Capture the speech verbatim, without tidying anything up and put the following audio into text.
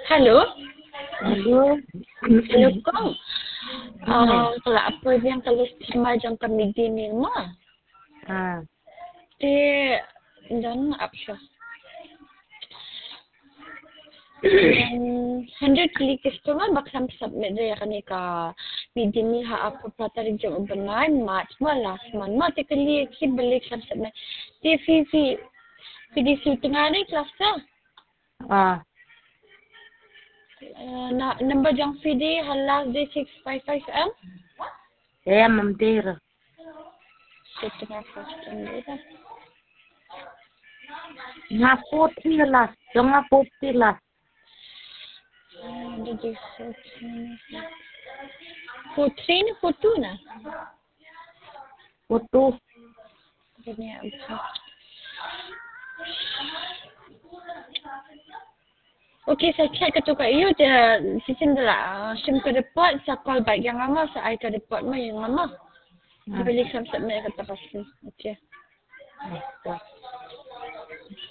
Halo? Halo. Hello kau. Ah, kalau apa yang kalau terima jang kami dini mah. Ah, Di dan apa sih? Dan hundred klik itu mah bakal submit dia kan ka dini ha apa pelataran jam benar mat malas man mat klik si balik submit. Di fifi di situ tengah ni kelas dah. ah, Uh, na number jang F D halas D six five five M. saya mampir. Setengah first dia. Ngapu tilas, jangan ngapu tilas. Ada di Putri ni foto na. Putus. Ini apa? Okey, saya cek ke tu kat you dia sistem dia lah. Sim ke report, saya call back yang lama, saya ke report mah yang lama. Dia boleh submit kata pasti. Okey. Ah,